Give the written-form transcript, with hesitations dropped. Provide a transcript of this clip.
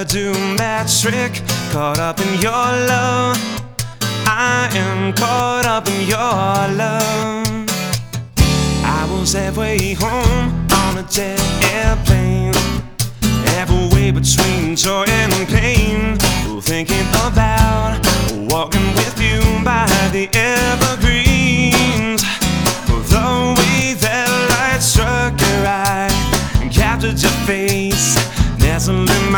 never do that trick. Caught up in your love, I am caught up in your love. I was halfway home on a jet airplane, halfway between joy